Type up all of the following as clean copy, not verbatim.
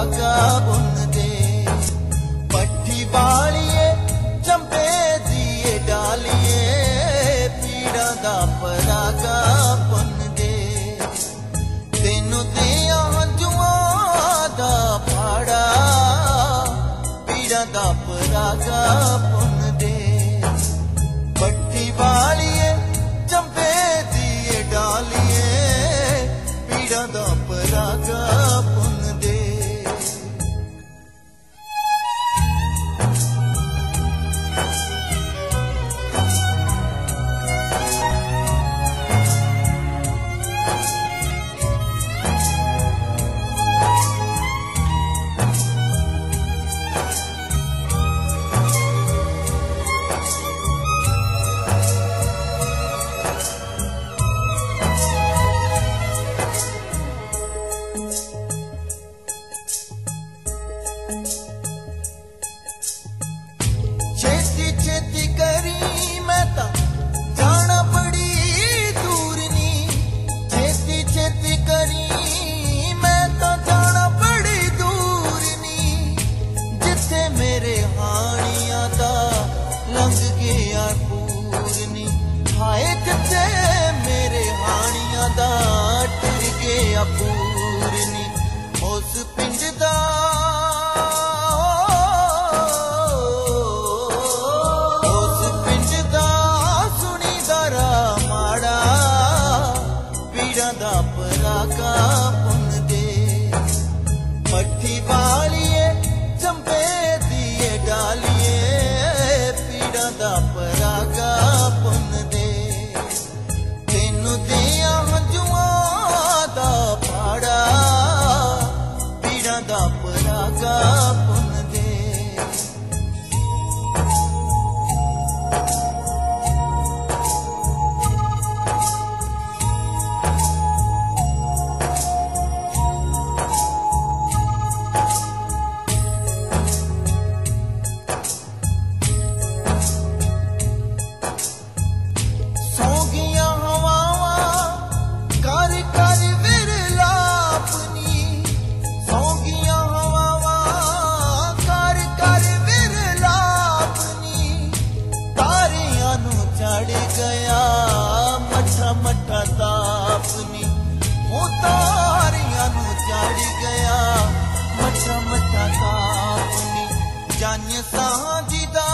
परागा बुन दे। पट्टी बालिए चंपे दिए डालिए पीड़ा दा परागा बुन दे। तेनू दिया हंजुआं दा फाड़ा पीड़ा दा परागा बुन दे। पट्टी बालिए चंपे दिए डालिए पीड़ा दा परागा बुन दे। छेती छेती करी मैं ता जाना बड़ी दूर नी। छेती छेती करी मैं ता जाना बड़ी दूर नी। जिथे मेरे हानिया दा लंघ गया पूरनी। हाय जिथे मेरे हानिया दा टर गया पूरनी। उस पिंड दा दा परागा बुन दे। पट्टी बालिए चंपे दिए डालिए पीड़ा दा परागा बुन दे। तेनू दिया हंजुआं दा फाड़ा पीड़ा दा परागा बुन दे। चढ़ गया मठा मठा तापनी। वो तारियां नू चढ़ गया मठा मठा तापनी। जान्य सांझी दा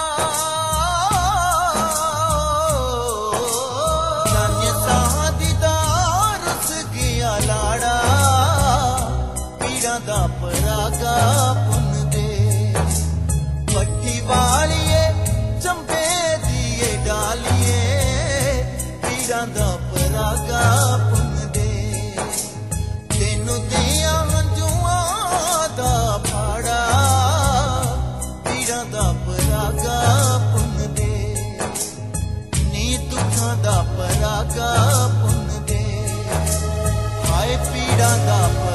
जान्य सांझी दा रुस गया लाड़ा पीड़ा दा परागा बुन दे। पट्टी बालिए चंपे डालिए पीड़ा दा परागा बुन दे। तेनू दिया हंजुआं दा फाड़ा पीड़ा दा परागा बुन दे। नी दुखां दा परागा बुन दे। हाय पीड़ा दा